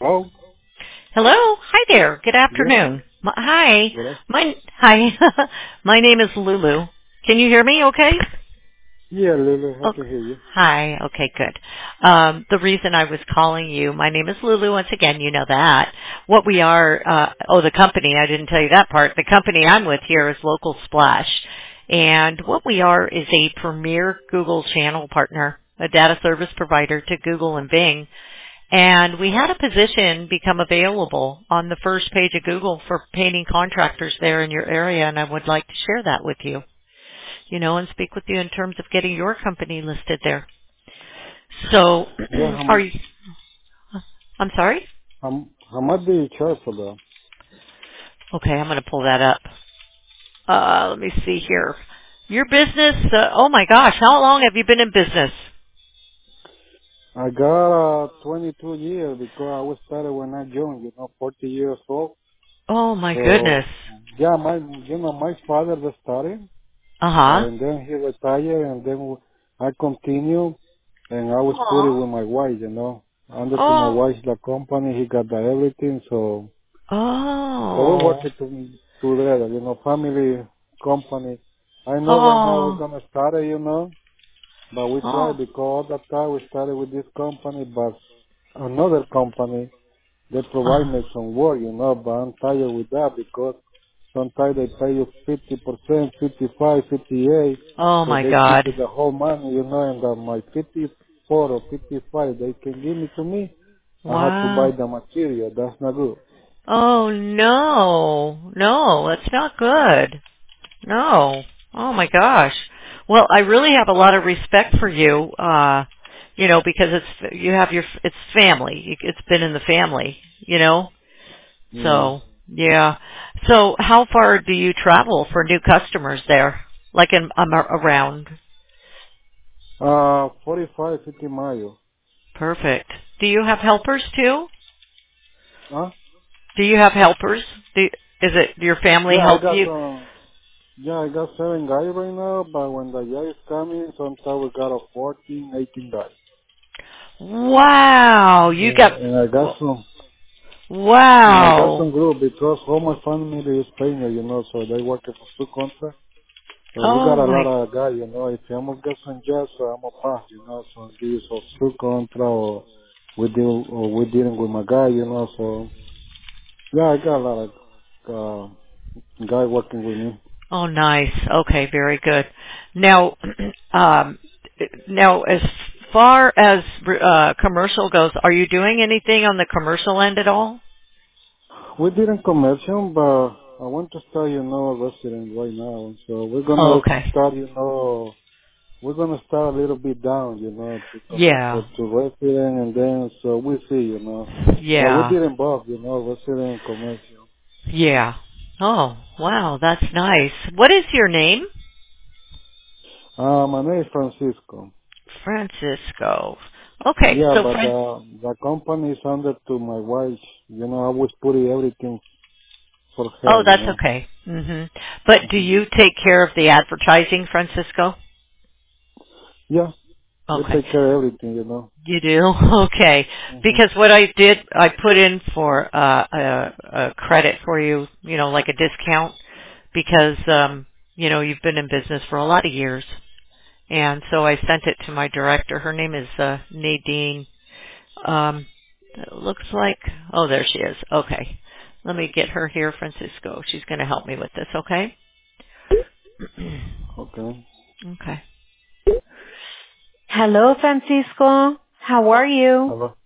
Oh, Hello. Hi there. Good yeah. afternoon. Hi. Good. Hi. My name is Lulu. Can you hear me okay? Yeah, Lily, I Oh, can hear you. hi. Okay, good. The reason I was calling you, my name is Lulu. Once again, you know that. What we are, the company, I didn't tell you that part. The company I'm with here is Local Splash. And what we are is a premier Google channel partner, a data service provider to Google and Bing. And we had a position become available on the first page of Google for painting contractors there in your area, and I would like to share that with you, and speak with you in terms of getting your company listed there. So, Yeah, are you, I'm sorry? how much do you charge for that? Okay, I'm going to pull that up. Let me see here. Your business, oh my gosh, how long have you been in business? I got 22 years because I was started when I joined, 40 years old. Oh my goodness. So, yeah, my father was started, Uh-huh. and then he retired, and then I continue, and I was put it Oh. with my wife. Under to my Oh. wife, the company, he got the everything, so we work Oh. it together, family, company. I know right now we're Oh. gonna start it, but we try Oh. because all the time we started with this company, but another company, they provide Oh. me some work, but I'm tired with that because sometimes they pay you 50%, 55, 58, Oh so my they keep God. it the whole money, and my 54 or 55 they can give me to me. I have to buy Wow. the material. That's not good. Oh no. No, that's not good. No. Oh my gosh. Well, I really have a lot of respect for you, because it's family. It's been in the family. Yeah. So, yeah. So, how far do you travel for new customers there? Like around? 45, 50 miles. Perfect. Do you have helpers too? Huh? Do you have helpers? Is it your family Yeah, I help got you? some. Yeah, I got 7 guys right now, but when the year is coming, sometimes we got a 14, 18 guys. Wow, you Yeah, got and I got wow. some group because all my family is painter, so they work for subcontract. So we got Oh a lot my. of guys, if I'm gonna get some jobs, so I'm gonna pass, so I'll give you some subcontract or we dealing with my guy, so yeah, I got a lot of guy working with me. Oh, nice. Okay, very good. Now, um, now as far as commercial goes, are you doing anything on the commercial end at all? We didn't commercial, but I want to start, a resident right now. So we're Oh, gonna okay. start, we're gonna start a little bit down, Yeah. to resident, and then so we see, But we Yeah. didn't both, resident and commercial. Yeah. Oh, wow, that's nice. What is your name? My name is Francisco. Francisco. Okay, Yeah, so but the company is under to my wife. I was putting everything for oh, her, that's okay. But do hmm you take care of the advertising, Francisco? Yeah, we Okay. take care of everything, You do? Okay. hmm Because what I did, I put in for a credit for you, like a discount because you've been in business for a lot of years. And so I sent it to my director. Her name is Nadine. Um it looks like oh, there she is. Okay. Let me get her here, Francisco. She's going to help me with this, okay? Okay. Okay. Hello, Francisco. How are you? Hello.